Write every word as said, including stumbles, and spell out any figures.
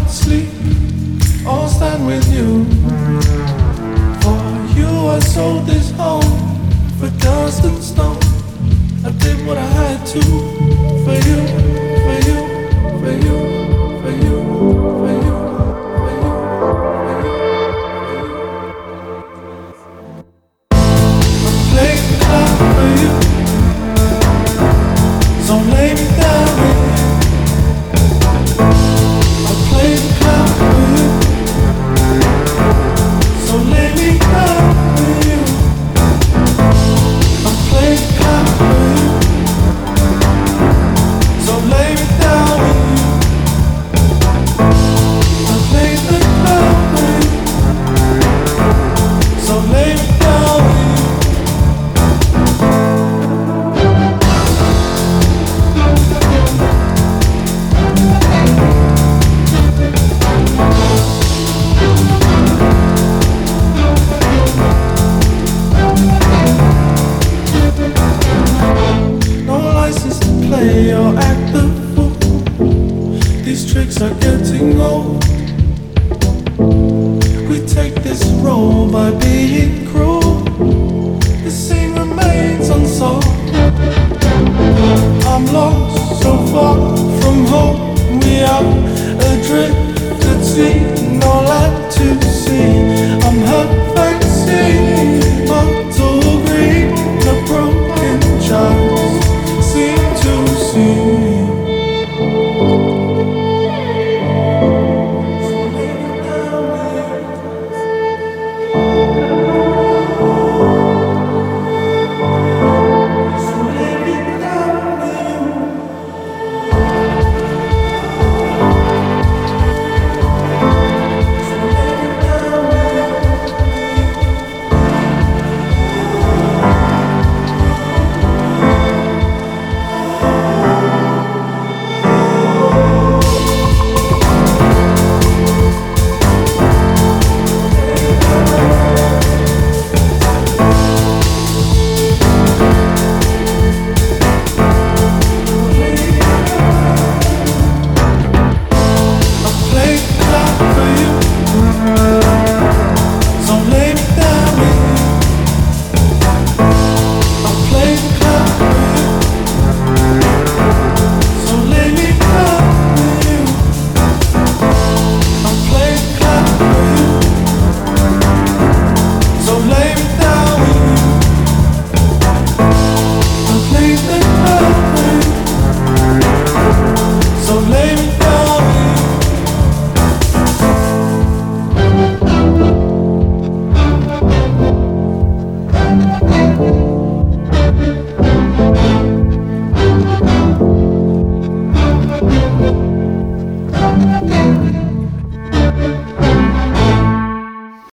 sleep or stand with you. For you I sold this home for dust and stone. I did what I had to for you, for you, for you, for you, for you, for you, for you. I played the clown for you, so lay me down with you. I played the clown for you, so lay me down with you. I played the clown for you, so lay me down with you. I played the clown for you, so lay me down with you. No license to play or act the fool. These tricks are getting old. We take this role by being cruel. The scene remains unsolved. I'm lost so far from home. We are adrift at sea, no land to see. I'm hurt by sea.